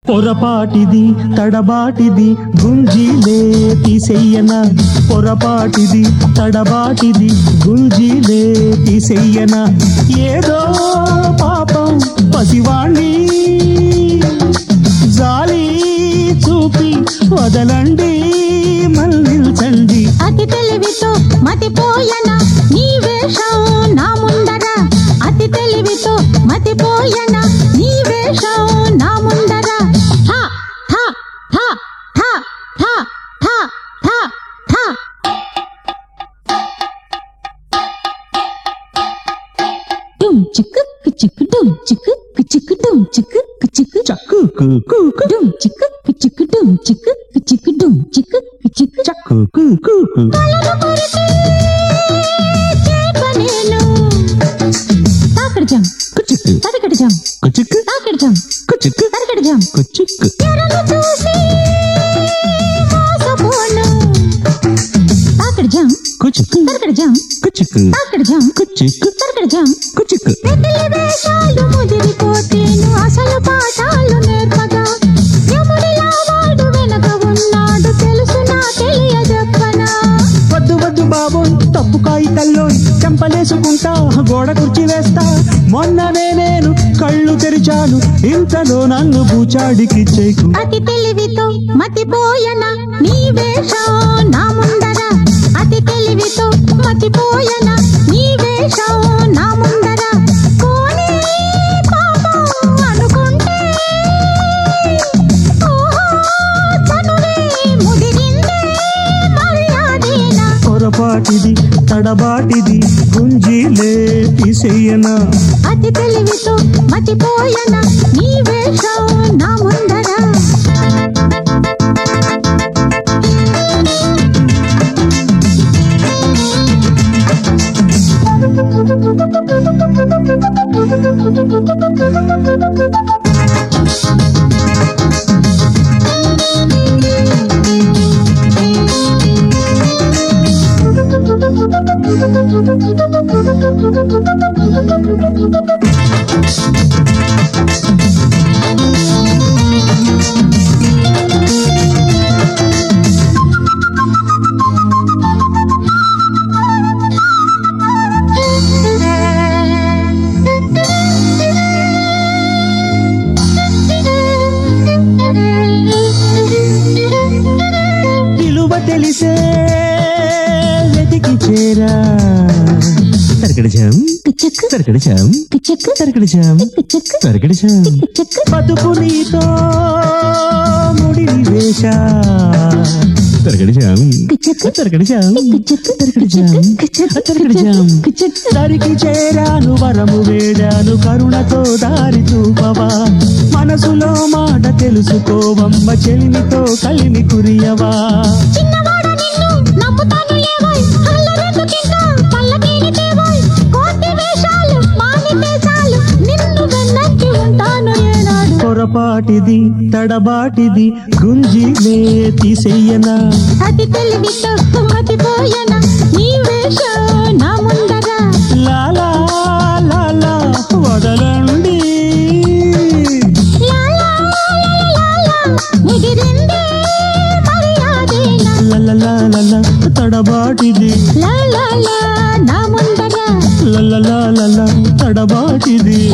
పొరపాటిది తడబాటిది గుంజీలే తీసెయ్యనా, పొరపాటిది తడబాటిది గుంజీలే తీసెయ్యనా, ఏదో పాపం పసివాణ్ణి జాలి చూపి వదలండి మళ్ళించండి. అతి తెలివితో మతిపోయనా నీ వేషం నా ముందర, అతి తెలివితో మతిపోయనా నీ వేషం నా ముందర. డుమ్ చిక్కు చిక్కు డుమ్ చిక్కు చిక్కు డుమ్ చిక్కు చిక్కు చక్కు డుమ్ చిక్కు చిక్కు డుమ్ చిక్కు చిక్కు డుమ్ చిక్కు చిక్కు చక్కు తాకడజం తరకడజం కుచిక్కు తాకడజం కుచిక్కు తరకడజం కుచిక్కు ఎరను చూసి మోసపోను. తాకడజం కుచిక్కు తరకడజం కుచిక్కు తాకడజం కుచిక్కు తరకడజం కుచిక్కు. వెతిలి వేషాలు ముదిరిపోతేను అసలు పాఠాలు నేర్పగా, యముడిలా వాడు వెనక ఉన్నాడు తెలుసునా తెలియజెప్పనా. వద్దు వద్దు బాబోయ్ తప్పు కాగితల్లో చెంపలేసుకుంటా, గోడ కుర్చీ వేస్తా. మొన్ననే నేను కళ్ళు తెరిచాను, ఇంతలో నన్ను బూచాడికి చేకు. అతి తెలివితో మతిపోయనా నీ వేషం నా ముందర, అతి తెలివితో మతిపోయనా నీ వేషం నా ముందర. పోనీ పాపం అనుకుంటే ఓహో చనువే ముదిరిందే మర్యాదేనా. పొరపాటిది తడబాటిది గుంజీలే తీసెయ్యనా, అతి తెలివితో మతిపోయనా నీ వేషం నా ముందర. విలువ తెలిసే వెతికి చేరా, తరకడజం చెక్కు తరకడజం చెక్కు తరకడజం చెక్కు తరకడజం. చెక్కు బతుకు నీతో ముడిని వేషా, తరకడజం చెక్కు తరకడజం తరకడజం తరకడజం. దరికి చేరాను వరము వేడాను, కరుణతో దారి చూపవా, మనసులో మాట తెలుసుకోవమ్మ, చెలిమితో కలిమి కురియవా. చిన్నవాడ నిన్ను నమ్ముతాను లేవోయ్, అల్లరెందుకింకా పల్లకీని తేవోయ్, కోటి వేషాలు మానితే చాలు నిన్ను వెన్నంటి ఉంటాను ఏనాడు. పొరపాటిది తడబాటిది గుంజీలే తీసెయ్యనా, అతి తెలివితో మతిపోయనా నీ వేషం నా ముందర. లాలా లాలా వదలండి, లాలా లాలా ముదిరిందే మర్యాదేనా. లలలాలల తడబాటిది, లాలా నా ముందర లలలాలల తడబాటిది.